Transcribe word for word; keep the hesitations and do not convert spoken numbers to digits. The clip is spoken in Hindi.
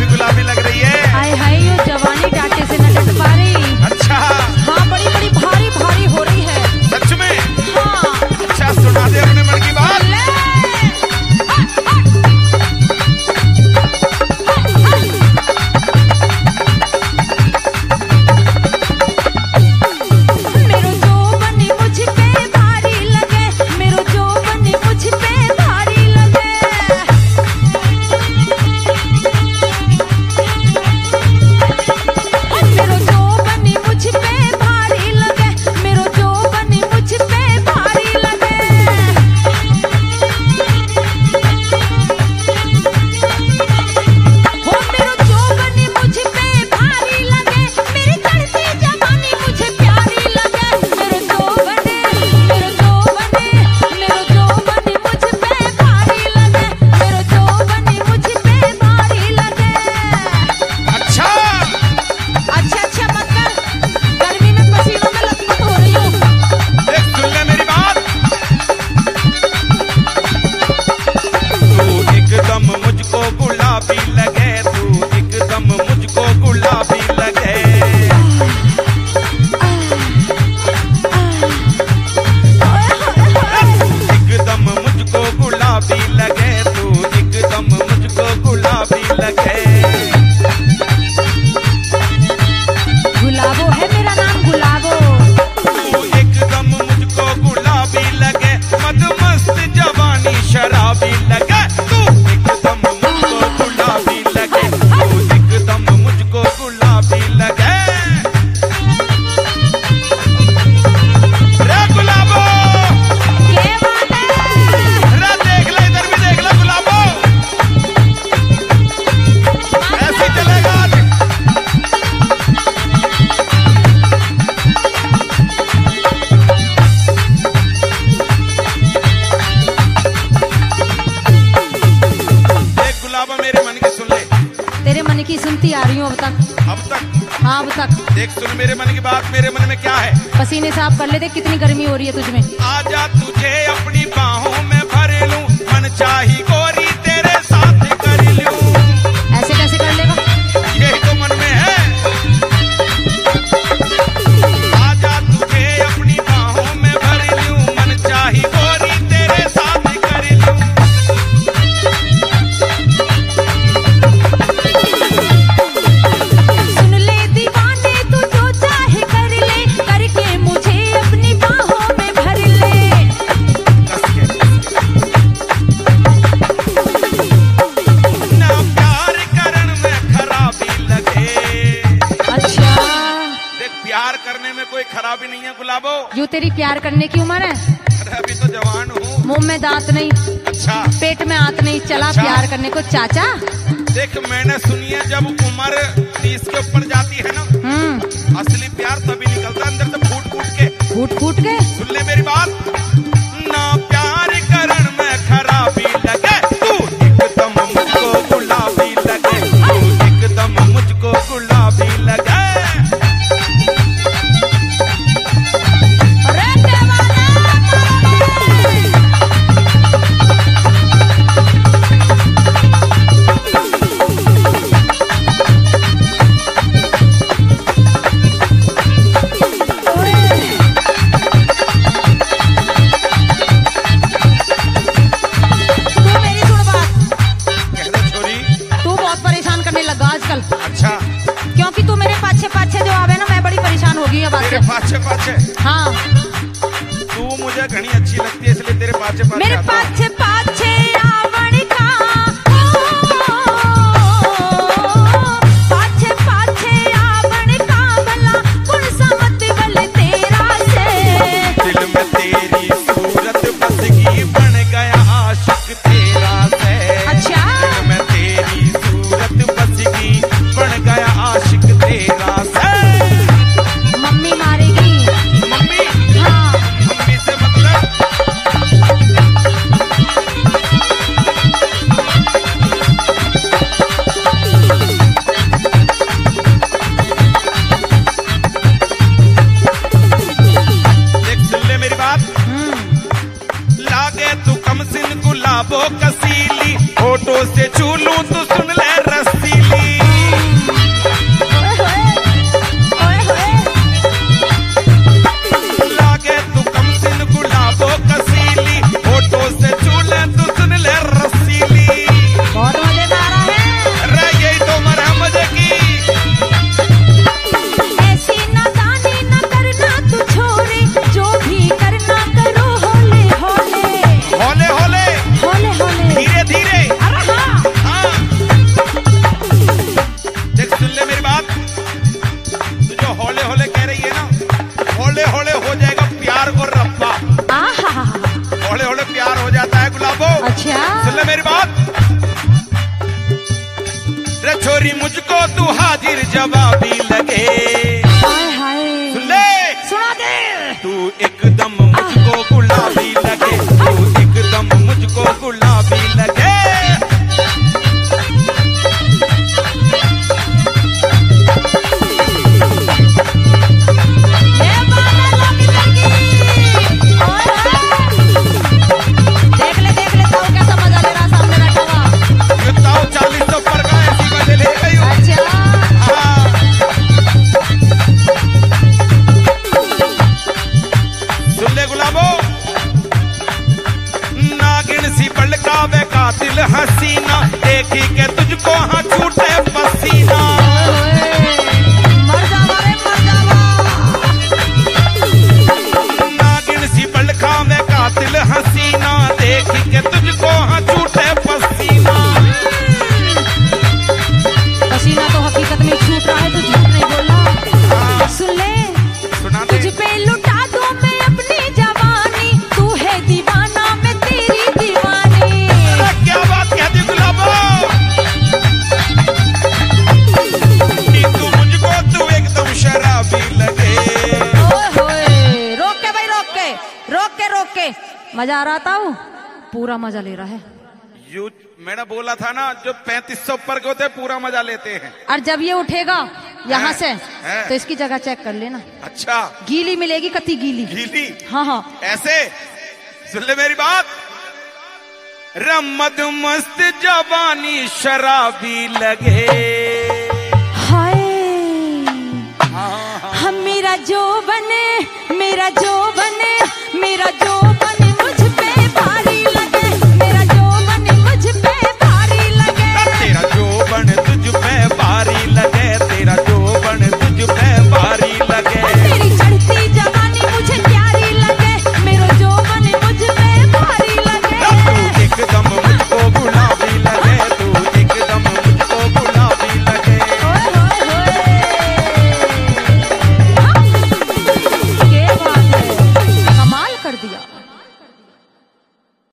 भी गुलाबी लग रही है। हाय हाय यो जवानी डांटे से न डट पा रही। अच्छा हाँ बड़ी बड़ी भारी भारी हो रही है। सच में? हाँ। अच्छा सुना दे अपने मन की बात। सुनती आ रही हूँ अब तक। अब तक? हाँ अब तक। देख सुन मेरे मन की बात, मेरे मन में क्या है। पसीने साफ कर लेते, कितनी गर्मी हो रही है तुझमें। आजा तुझे अपनी बाहों में भर लूं, मन चाही गोरी तेरे साथ कर लूं। ऐसे कैसे कर लेगा? यही तो मन में है। आजा तुझे अपनी बाहों में भर लूं, मन चाही गोरी तेरे साथ कर लूं। सुन ले दीवाने तू जो चाहे कर ले, करके मुझे अपनी बाहों में भर ले। ना प्यार करन में खराबी लगे। अच्छा देख प्यार करने में कोई खराबी नहीं है गुलाबो। यूँ तेरी प्यार करने की उम्र है? अरे अभी तो जवान हूँ। मुंह में दांत नहीं, अच्छा पेट में आंत नहीं, चला अच्छा। प्यार करने को चाचा। देख मैंने सुनी है जब उम्र तीस के ऊपर जाती है ना, हम्म असली प्यार तभी निकलता अंदर से फूट फूट के। फूट फूट के? सुन ले मेरी बात, ना प्यार करन में खराबी लगे, तू एकदम मुझको गुलाबी लगे, तू एकदम मुझको गुलाबी लगे। अरे देवाना अच्छा क्योंकि तू मेरे पाछे पाछे जो आवे ना, मैं बड़ी परेशान हो गई अब तेरे पाछे पाछे? हाँ तू मुझे घनी अच्छी लगती है इसलिए तेरे पाछे पाछे मेरे आता हूं। पाछे पाछे आवण का, पाछे पाछे आवण का भला कुण समत बल तेरा से। दिल में तेरी सूरत बस गई, बन गया आशिक तेरा से। अच्छा दिल में तेरी सूरत बस गई, बन गया आशिक तेरा से। मम्मी मारेगी। मम्मी? हाँ मम्मी से मतलब? मुझको तू हाजिर जवाबी लगे। हाय हाय सुन ले, सुना दे। तू एकदम मुझको गुलाबी लगे, तू एकदम मुझको गुलाबी लगे। ये बाला लोग लगी। ओए देख ले देख ले ताऊ कैसा मजा ले रहा सामने बैठा हुआ। ये ताऊ चालीस सौ पर का ऐसी मजे ले गई हो। अच्छा हाँ। सुन ले गुलाबो, नागिन सी पलकावे कातिल हसीना, देखी के तुझको हाँ छूटे पसीना। मर जावा रे मर जावा। नागिन सी पलकावे कातिल हसीना, देखी के तुझको हाँ छूटे पसीना। पसीना तो हकीकत में छूट रहा है, तो झूठ नहीं बोला। सुन ले, सुना दे। तुझ पे लुटा दूं मैं अपनी जवानी, तू है दीवाना मैं तेरी दीवानी। अरे क्या बात कहती गुलाबो, तू मुझको तू एकदम शराबी लगे। ओए होए, रोक के भाई रोक के रोक के रोक के मजा आ रहा था, वो पूरा मजा ले रहा है। यू मैंने बोला था ना, जो पैंतीस सौ पर के होते पूरा मजा लेते हैं। और जब ये उठेगा यहाँ हैं, से हैं। तो इसकी जगह चेक कर लेना, अच्छा गीली मिलेगी, कति गीली। गीली हाँ हाँ ऐसे सुन ले मेरी बात, रमद मस्त जवानी शराबी लगे। हाय हाँ, हाँ। हम मेरा जो बने मेरा जो